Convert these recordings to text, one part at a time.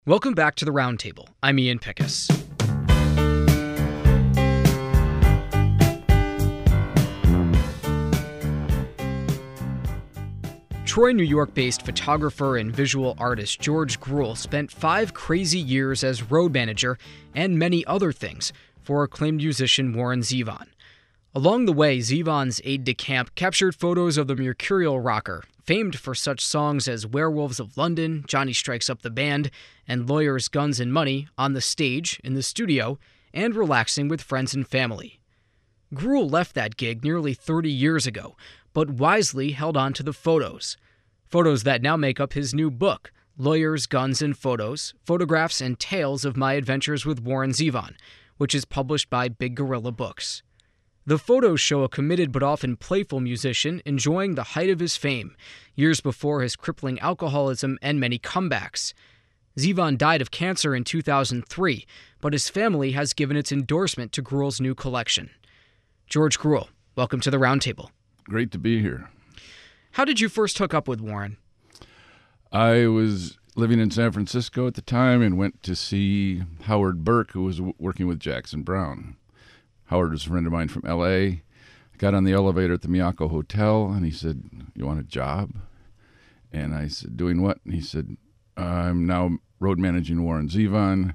Welcome back to the Roundtable. I'm Ian Pickus. Troy, New York-based photographer and visual artist George Gruhl spent 5 crazy years as road manager and many other things for acclaimed musician Warren Zevon. Along the way, Zevon's aide-de-camp captured photos of the mercurial rocker, famed for such songs as Werewolves of London, Johnny Strikes Up the Band, and Lawyers, Guns, and Money, on the stage, in the studio, and relaxing with friends and family. Gruhl left that gig nearly 30 years ago, but wisely held on to the photos. Photos that now make up his new book, Lawyers, Guns, and Photos, Photographs and Tales of My Adventures with Warren Zevon, which is published by Big Gorilla Books. The photos show a committed but often playful musician enjoying the height of his fame, years before his crippling alcoholism and many comebacks. Zevon died of cancer in 2003, but his family has given its endorsement to Gruhl's new collection. George Gruhl, welcome to the Roundtable. Great to be here. How did you first hook up with Warren? I was living in San Francisco at the time and went to see Howard Burke, who was working with Jackson Browne. Howard was a friend of mine from L.A. I got on the elevator at the Miyako Hotel, and he said, "You want a job?" And I said, "Doing what?" And he said, "I'm now road managing Warren Zevon,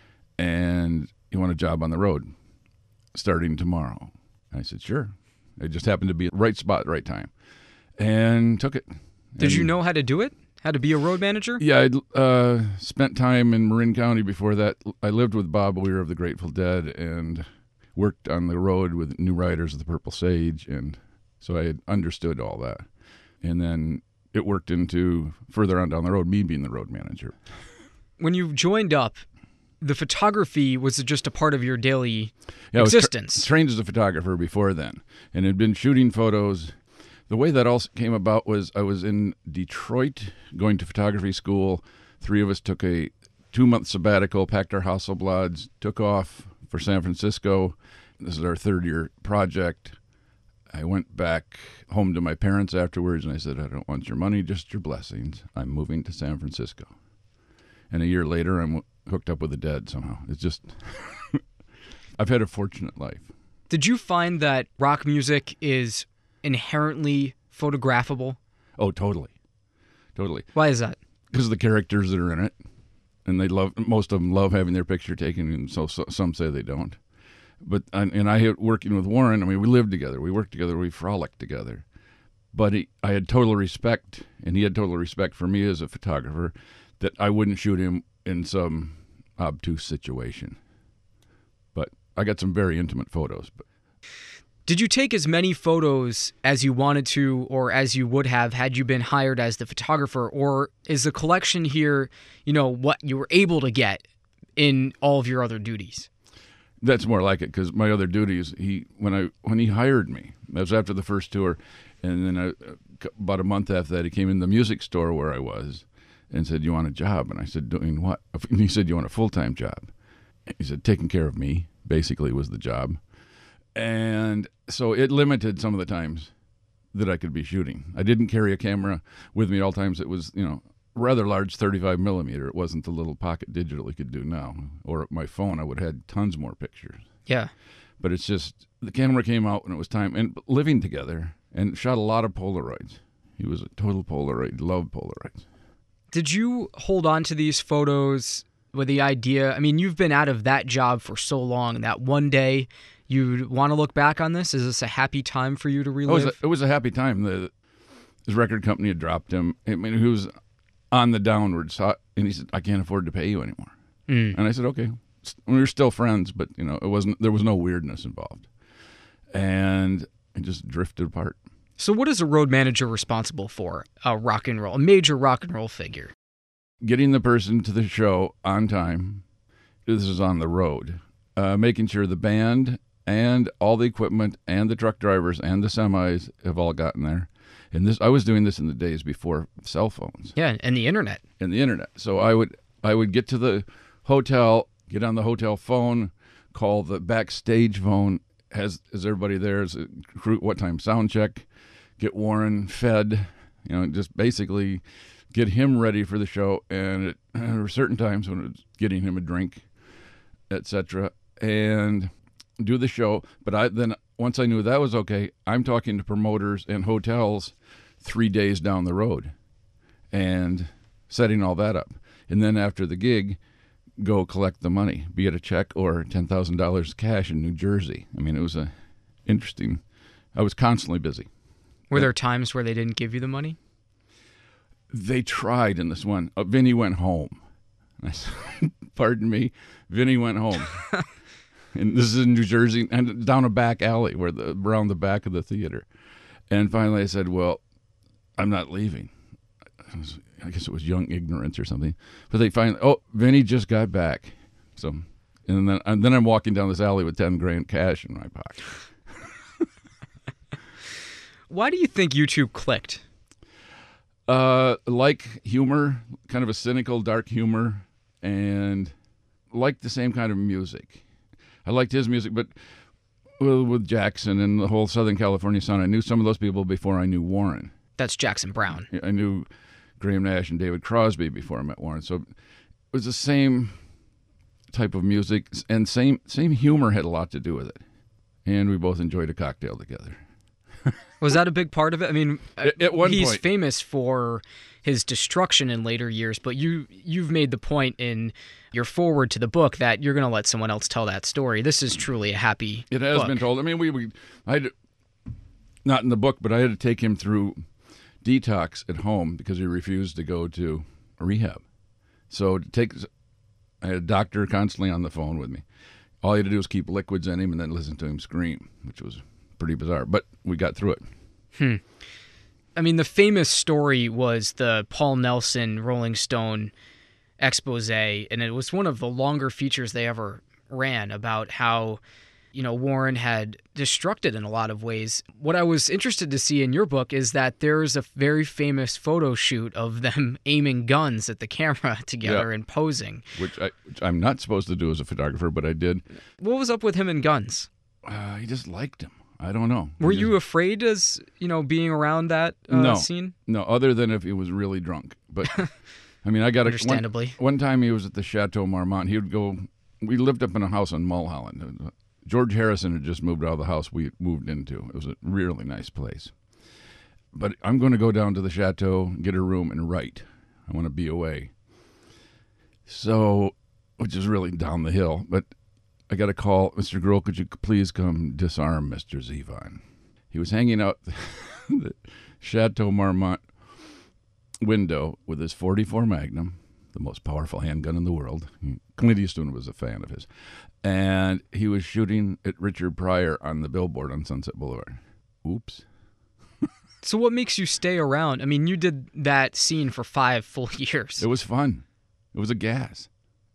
and you want a job on the road starting tomorrow?" I said, "Sure." It just happened to be right spot, right time, and took it. Did you know how to do it? How to be a road manager? Yeah, I'd spent time in Marin County before that. I lived with Bob Weir of the Grateful Dead and worked on the road with New Riders of the Purple Sage, and so I had understood all that. And then it worked into further on down the road, me being the road manager. When you joined up, the photography was just a part of your daily existence. I was trained as a photographer before then and had been shooting photos. The way that all came about was I was in Detroit going to photography school. 3 of us took a 2-month sabbatical, packed our Hasselblads, took off for San Francisco. This is our 3rd-year project. I went back home to my parents afterwards, and I said, "I don't want your money, just your blessings. I'm moving to San Francisco." And a year later, I'm hooked up with the Dead somehow. It's just, I've had a fortunate life. Did you find that rock music is inherently photographable? Oh, totally. Totally. Why is that? Because of the characters that are in it. And most of them love having their picture taken, and so some say they don't. But I had working with Warren. I mean, we lived together, we worked together, we frolicked together. But I had total respect, and he had total respect for me as a photographer, that I wouldn't shoot him in some obtuse situation. But I got some very intimate photos. Did you take as many photos as you wanted to or as you would have had you been hired as the photographer? Or is the collection here, what you were able to get in all of your other duties? That's more like it, because my other duties, when he hired me, that was after the first tour, and then about a month after that, he came in the music store where I was and said, "You want a job?" And I said, "Doing what?" And he said, "You want a full-time job?" He said, "Taking care of me," basically was the job. And so it limited some of the times that I could be shooting. I didn't carry a camera with me at all times. It was, rather large 35 millimeter. It wasn't the little pocket digital you could do now. Or my phone, I would have had tons more pictures. Yeah. But it's just, the camera came out when it was time. And living together, and shot a lot of Polaroids. He was a total Polaroid, loved Polaroids. Did you hold on to these photos with the idea, you've been out of that job for so long, that one day you'd want to look back on this? Is this a happy time for you to relive? It was a happy time. His record company had dropped him. He was on the downwards, and he said, "I can't afford to pay you anymore." And I said, "Okay." We were still friends, but there was no weirdness involved, and it just drifted apart. So, what is a road manager responsible for? A major rock and roll figure. Getting the person to the show on time. This is on the road. Making sure the band and all the equipment and the truck drivers and the semis have all gotten there. And I was doing this in the days before cell phones. Yeah, and the internet. So I would get to the hotel, get on the hotel phone, call the backstage phone. Is everybody there? Is it crew? What time? Sound check. Get Warren fed. Just basically get him ready for the show, and there were certain times when it was getting him a drink, etc., and do the show. But then once I knew that was okay, I'm talking to promoters and hotels 3 days down the road and setting all that up. And then after the gig, go collect the money, be it a check or $10,000 cash in New Jersey. I mean, it was interesting. I was constantly busy. Were there times where they didn't give you the money? They tried in this one. Vinny went home. I said, pardon me, Vinny went home. And this is in New Jersey, and down a back alley around the back of the theater. And finally I said, well, I'm not leaving. I guess it was young ignorance or something. But they finally, Vinny just got back. So, and then I'm walking down this alley with $10,000 cash in my pocket. Why do you think you two clicked? Like humor, kind of a cynical, dark humor, and like the same kind of music. I liked his music, but with Jackson and the whole Southern California sound, I knew some of those people before I knew Warren. That's Jackson Browne. I knew Graham Nash and David Crosby before I met Warren. So it was the same type of music, and same humor had a lot to do with it. And we both enjoyed a cocktail together. Was that a big part of it? I mean, at one he's point, famous for his destruction in later years, but you've made the point in your foreword to the book that you're going to let someone else tell that story. This is truly a happy It has book. been told. I mean, I had, not in the book, but I had to take him through detox at home because he refused to go to rehab. So I had a doctor constantly on the phone with me. All he had to do was keep liquids in him and then listen to him scream, which was pretty bizarre, but we got through it. I mean, the famous story was the Paul Nelson Rolling Stone expose, and it was one of the longer features they ever ran about how, Warren had destructed in a lot of ways. What I was interested to see in your book is that there's a very famous photo shoot of them aiming guns at the camera together and posing. Which I'm not supposed to do as a photographer, but I did. What was up with him and guns? He just liked him. I don't know. Were you afraid as, being around that scene? No, other than if he was really drunk. But, I mean, I got Understandably. One time he was at the Chateau Marmont. He would go, we lived up in a house on Mulholland. George Harrison had just moved out of the house we moved into. It was a really nice place. But I'm going to go down to the Chateau, get a room, and write. I want to be away. So, which is really down the hill, but I got a call, Mr. Grohl, could you please come disarm Mr. Zevon? He was hanging out the Chateau Marmont window with his .44 Magnum, the most powerful handgun in the world. Clint Eastwood was a fan of his. And he was shooting at Richard Pryor on the billboard on Sunset Boulevard. Oops. So what makes you stay around? I mean, you did that scene for 5 full years. It was fun. It was a gas.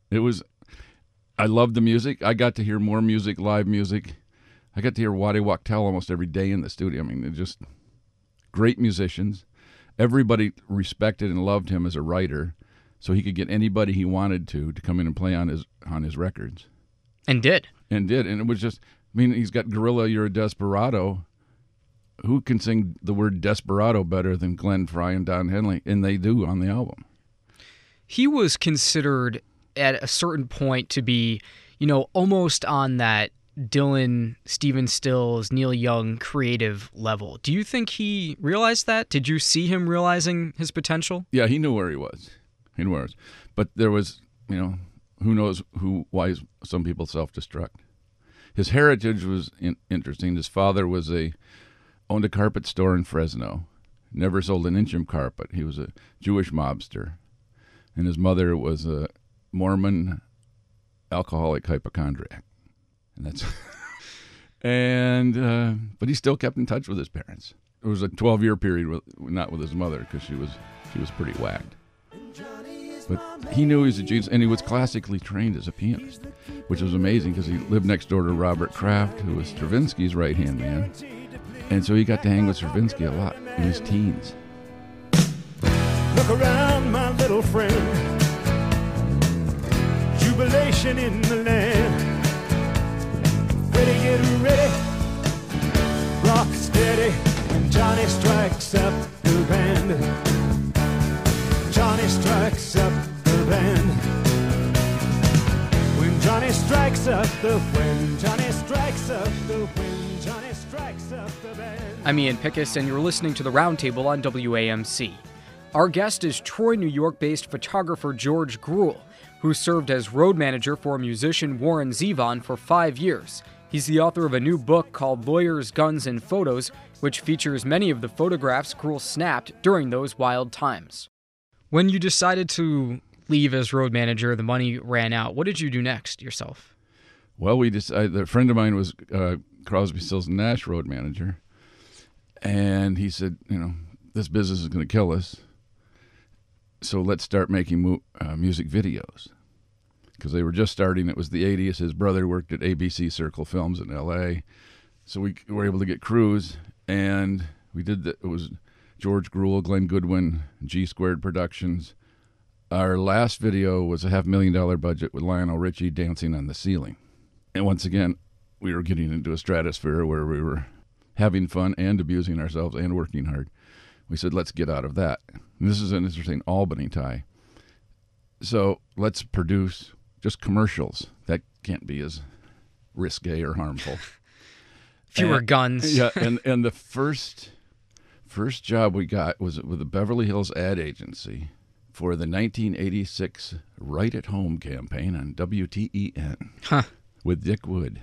I loved the music. I got to hear more music, live music. I got to hear Waddy Wachtel almost every day in the studio. I mean, they're just great musicians. Everybody respected and loved him as a writer, so he could get anybody he wanted to come in and play on his records. And did. And it was just, I mean, he's got Gorilla, You're a Desperado. Who can sing the word desperado better than Glenn Frey and Don Henley? And they do on the album. He was considered at a certain point to be, almost on that Dylan, Stephen Stills, Neil Young creative level. Do you think he realized that? Did you see him realizing his potential? Yeah, he knew where he was. But there was, who knows why some people self-destruct. His heritage was interesting. His father owned a carpet store in Fresno, never sold an inch of carpet. He was a Jewish mobster. And his mother was a Mormon alcoholic hypochondriac. And that's but he still kept in touch with his parents. It was a 12-year period not with his mother because she was pretty whacked. But he knew he was a genius, and he was classically trained as a pianist, which was amazing because he lived next door to Robert Kraft, who was Stravinsky's right-hand man. And so he got to hang with Stravinsky a lot in his teens. Look around, my little friend. Jubilation in the land. Ready, get ready. Rock steady when Johnny strikes up the band. Johnny strikes up the band. When Johnny strikes up the when Johnny strikes up the when Johnny strikes up the band. I'm Ian Pickus, and you're listening to The Roundtable on WAMC. Our guest is Troy, New York-based photographer George Gruhl, who served as road manager for musician Warren Zevon for 5 years. He's the author of a new book called Lawyers, Guns, and Photos, which features many of the photographs Gruhl snapped during those wild times. When you decided to leave as road manager, the money ran out. What did you do next yourself? Well, we decided, a friend of mine was Crosby, Stills, and Nash road manager, and he said, this business is going to kill us, so let's start making music videos. Because they were just starting. It was the 80s. His brother worked at ABC Circle Films in L.A., so we were able to get crews, and we did it was George Gruhl, Glenn Goodwin, G Squared Productions. Our last video was a $500,000 budget with Lionel Richie dancing on the ceiling. And once again, we were getting into a stratosphere where we were having fun and abusing ourselves and working hard. We said, let's get out of that. And this is an interesting Albany tie. So let's produce just commercials. That can't be as risque or harmful. Fewer guns. Yeah, and the first job we got was with the Beverly Hills ad agency for the 1986 Right at Home campaign on WTEN with Dick Wood,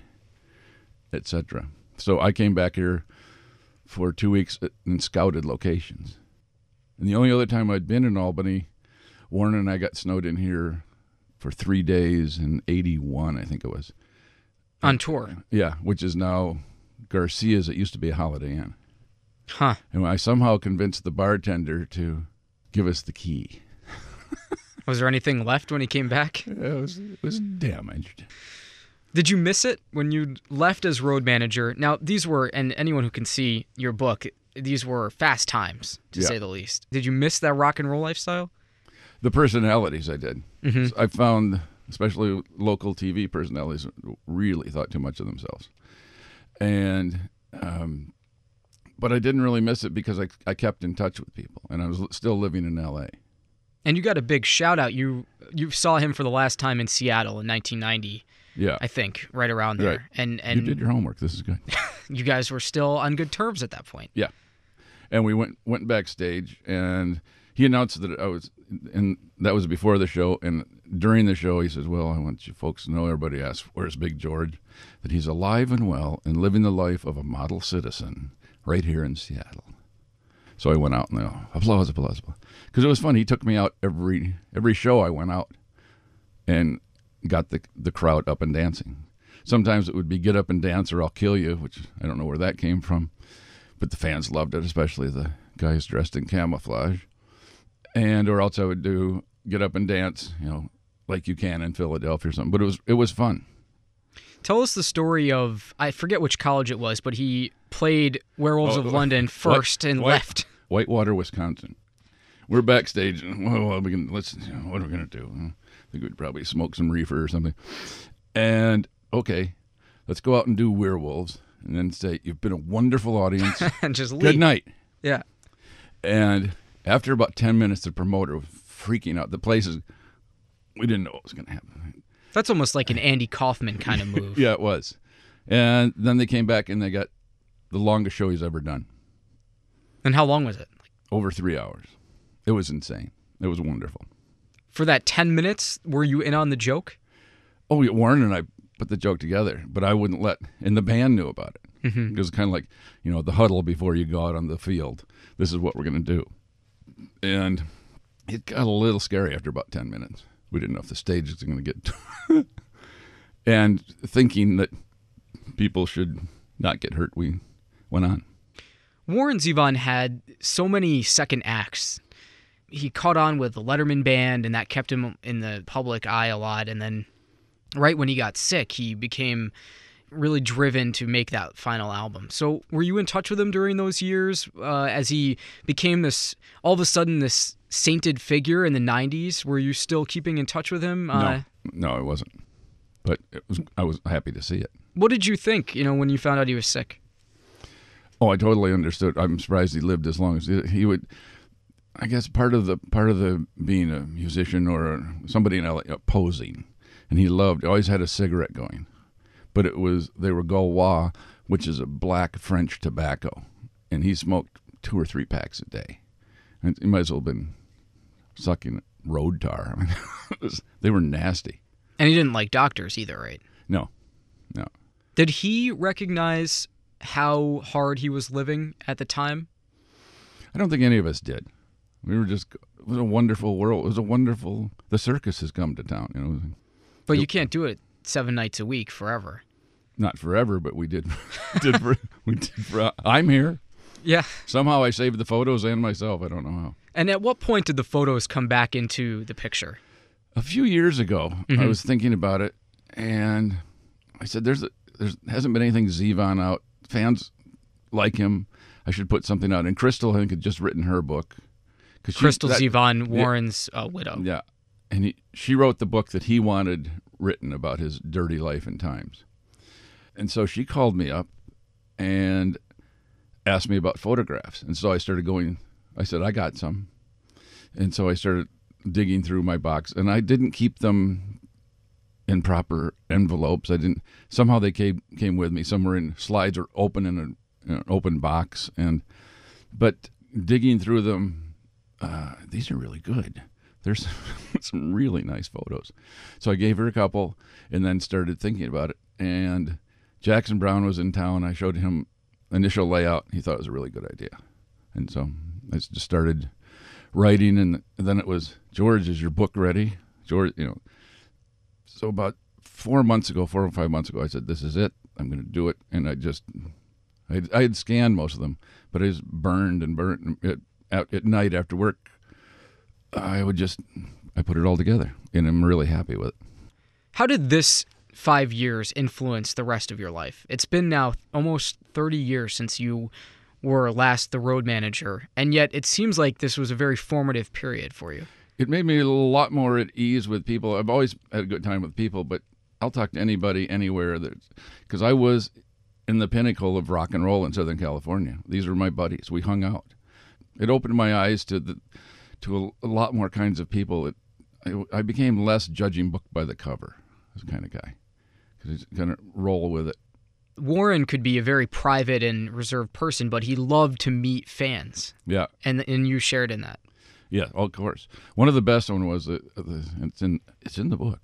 etc. So I came back here for 2 weeks and scouted locations. And the only other time I'd been in Albany, Warren and I got snowed in here for 3 days in 81, I think it was. On tour? Yeah, which is now Garcia's. It used to be a Holiday Inn. Huh. And I somehow convinced the bartender to give us the key. Was there anything left when he came back? It was damaged. Did you miss it when you left as road manager? Now, these were, and anyone who can see your book, these were fast times, to say the least. Did you miss that rock and roll lifestyle? The personalities I did. Mm-hmm. I found, especially local TV personalities, really thought too much of themselves. And, but I didn't really miss it because I kept in touch with people, and I was still living in L.A. And you got a big shout-out. You saw him for the last time in Seattle in 1990. Yeah, I think, right around there. Right. And you did your homework. This is good. You guys were still on good terms at that point. Yeah. And we went backstage, and he announced that I was, and that was before the show, and during the show he says, well, I want you folks to know, everybody asks, where's Big George? That he's alive and well and living the life of a model citizen right here in Seattle. So I went out and applause. Because it was fun. He took me out every show I went out and got the crowd up and dancing. Sometimes it would be get up and dance or I'll kill you, which I don't know where that came from. But the fans loved it, especially the guys dressed in camouflage. Or else I would do get up and dance, like you can in Philadelphia or something. But it was fun. Tell us the story of, I forget which college it was, but he played Werewolves of London first and left. Whitewater, Wisconsin. We're backstage, and what are we going to do? I think we'd probably smoke some reefer or something. And, okay, let's go out and do Werewolves, and then say, you've been a wonderful audience. And just leave. Good night. Yeah. And after about 10 minutes, the promoter was freaking out. We didn't know what was going to happen. That's almost like an Andy Kaufman kind of move. Yeah, it was. And then they came back, and they got the longest show he's ever done. And how long was it? Over 3 hours. It was insane. It was wonderful. For that 10 minutes, were you in on the joke? Oh, yeah, Warren and I put the joke together, but I wouldn't and the band knew about it. Mm-hmm. It was kind of like, the huddle before you go out on the field. This is what we're going to do. And it got a little scary after about 10 minutes. We didn't know if the stage was going to get... And thinking that people should not get hurt, we went on. Warren Zevon had so many second acts. He caught on with the Letterman Band, and that kept him in the public eye a lot. And then right when he got sick, he became really driven to make that final album. So were you in touch with him during those years as he became all of a sudden this sainted figure in the 90s? Were you still keeping in touch with him? No, I wasn't. But I was happy to see it. What did you think, when you found out he was sick? Oh, I totally understood. I'm surprised he lived as long as he would. I guess part of the being a musician or somebody in LA, posing, and he always had a cigarette going, but they were Gaulois, which is a black French tobacco, and he smoked 2 or 3 packs a day, and he might as well have been sucking road tar. I mean, they were nasty. And he didn't like doctors either, right? No. Did he recognize how hard he was living at the time? I don't think any of us did. We were just, it was a wonderful world. The circus has come to town, you know. But you can't do it 7 nights a week forever. Not forever, but we did. I'm here. Yeah. Somehow I saved the photos and myself. I don't know how. And at what point did the photos come back into the picture? A few years ago, I was thinking about it, and I said, there hasn't been anything Zevon out. Fans like him. I should put something out. And Crystal, I think, had just written her book. Crystal Zevon, Warren's widow. Yeah. And she wrote the book that he wanted written about his dirty life and times. And so she called me up and asked me about photographs. And so I started going, I said, I got some. And so I started digging through my box. And I didn't keep them in proper envelopes. Somehow they came with me. Some were in slides or open in an open box. But digging through them, these are really good. There's some really nice photos. So I gave her a couple and then started thinking about it. And Jackson Browne was in town. I showed him initial layout. He thought it was a really good idea. And so I just started writing, and then it was, George, is your book ready? George, So about 4 or 5 months ago, I said, this is it. I'm going to do it. And I had scanned most of them, but I was burned at night after work. I put it all together, and I'm really happy with it. How did this 5 years influence the rest of your life? It's been now almost 30 years since you were last the road manager, and yet it seems like this was a very formative period for you. It made me a lot more at ease with people. I've always had a good time with people, but I'll talk to anybody, anywhere, because I was in the pinnacle of rock and roll in Southern California. These were my buddies. We hung out. It opened my eyes to a lot more kinds of people. I became less judging book by the cover as kind of guy, because he's going to roll with it. Warren could be a very private and reserved person, but he loved to meet fans. Yeah. And you shared in that. Yeah, of course. One of the best one was, it's in the book,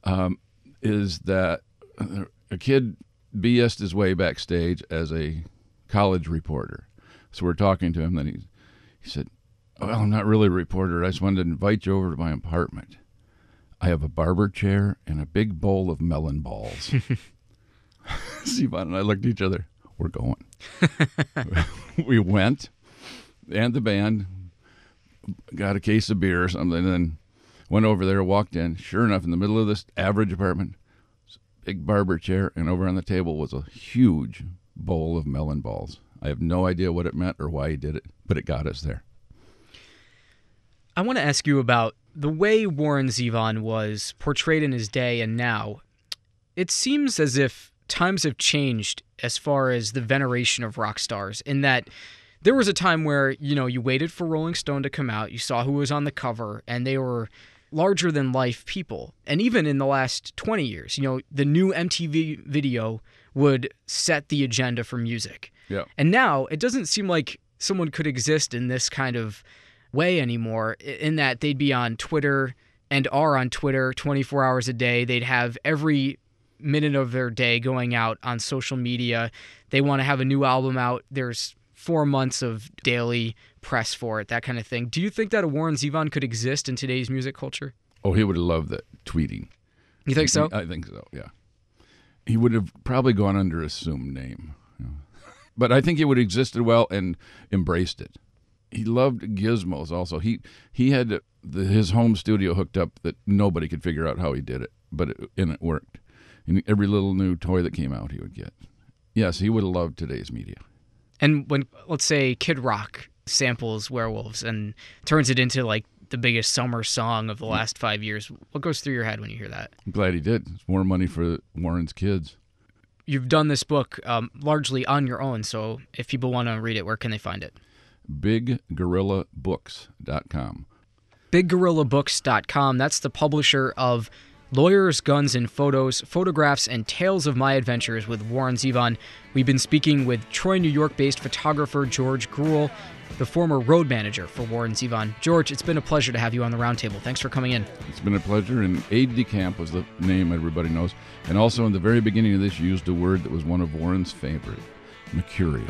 is that a kid BS'd his way backstage as a college reporter. So we're talking to him, then he said, well, I'm not really a reporter. I just wanted to invite you over to my apartment. I have a barber chair and a big bowl of melon balls. Zevon and I looked at each other. We're going. We went, and the band got a case of beer or something, and then went over there, walked in. Sure enough, in the middle of this average apartment, big barber chair, and over on the table was a huge bowl of melon balls. I have no idea what it meant or why he did it, but it got us there. I want to ask you about the way Warren Zevon was portrayed in his day and now. It seems as if times have changed as far as the veneration of rock stars, in that there was a time where, you waited for Rolling Stone to come out, you saw who was on the cover, and they were larger-than-life people. And even in the last 20 years, the new MTV video would set the agenda for music. Yeah. And now it doesn't seem like someone could exist in this kind of way anymore, in that they'd be on Twitter and are on Twitter 24 hours a day. They'd have every minute of their day going out on social media. They want to have a new album out. There's 4 months of daily press for it, that kind of thing. Do you think that a Warren Zevon could exist in today's music culture? Oh, he would have loved that tweeting. You think so? I think so, yeah. He would have probably gone under assumed name. But I think he would have existed well and embraced it. He loved gizmos also. He had his home studio hooked up that nobody could figure out how he did it, but it worked. And every little new toy that came out he would get. Yes, he would have loved today's media. And when, let's say, Kid Rock samples Werewolves and turns it into like the biggest summer song of the last 5 years, what goes through your head when you hear that? I'm glad he did. It's more money for Warren's kids. You've done this book largely on your own, so if people want to read it, where can they find it? BigGorillaBooks.com. BigGorillaBooks.com. That's the publisher of Lawyers, Guns, and Photos, Photographs, and Tales of My Adventures with Warren Zevon. We've been speaking with Troy, New York-based photographer George Gruhl, the former road manager for Warren Zevon. George, it's been a pleasure to have you on the roundtable. Thanks for coming in. It's been a pleasure, and Aide de Camp was the name everybody knows. And also in the very beginning of this, you used a word that was one of Warren's favorite, mercurial.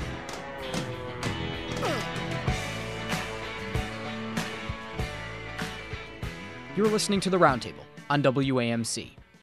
You're listening to The Roundtable on WAMC.